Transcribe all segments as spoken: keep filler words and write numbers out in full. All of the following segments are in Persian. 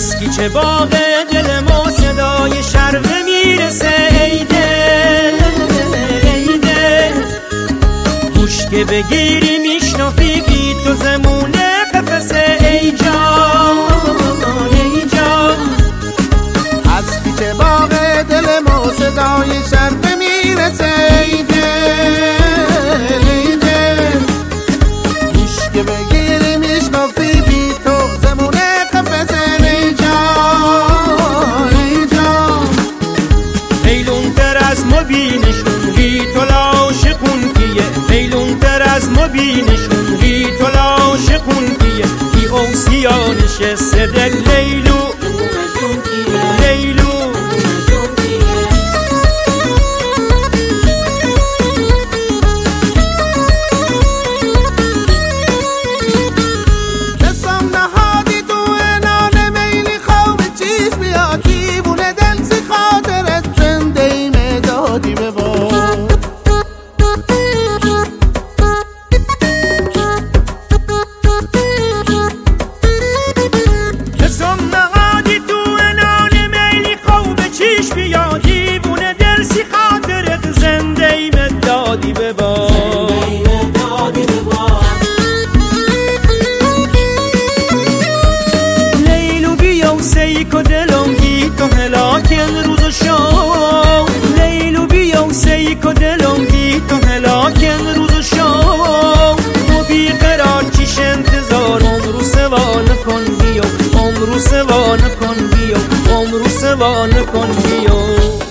از پیچ باغ دل ما صدای شرقه میرسه ای دل ای دل گوش که بگیری میشنافی بی تو زمونه قفسه ای جان ای جان از پیچ باغ دل ما صدای شرقه میرسه ای دل ای دل گوش که بگیری میشنافی بی تو زمونه قفسه ای جان ای جان میلون تر از مبینشون ری تو لاشقون کیه میلون تر از مبینشون ری تو لاشقون کیه ای اوسیانش صدق لیلو لیلو سیکو دلم گی تو هلاکن روز و شام لیلو بیا و سیکو دلم گی تو هلاکن روز و شام تو بیقرار چیش انتظار عمرو سوان کن بیا عمرو سوان کن بیا عمرو سوان کن بیا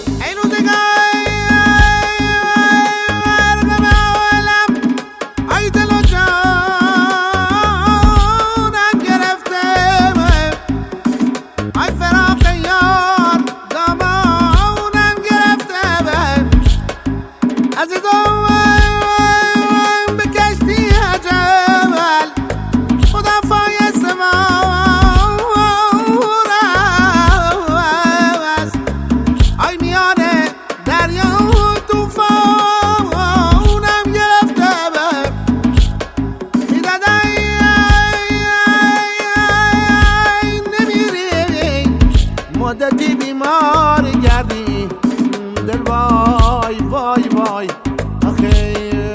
مدتی بیمار گردی دل وای وای وای آخه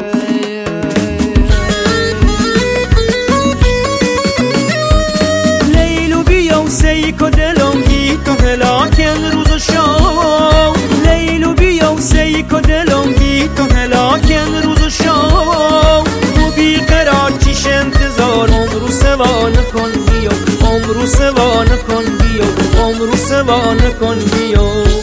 لیلو بیا و سیکو دلم گی تو هلاکن روز و شام لیلو بیا و سیکو دلم گی تو هلاکن روز و شام تو بیقرار چیش انتظار عمرو سوان کن بیا عمرو سوان کن بیا عمرو سوان کن بیا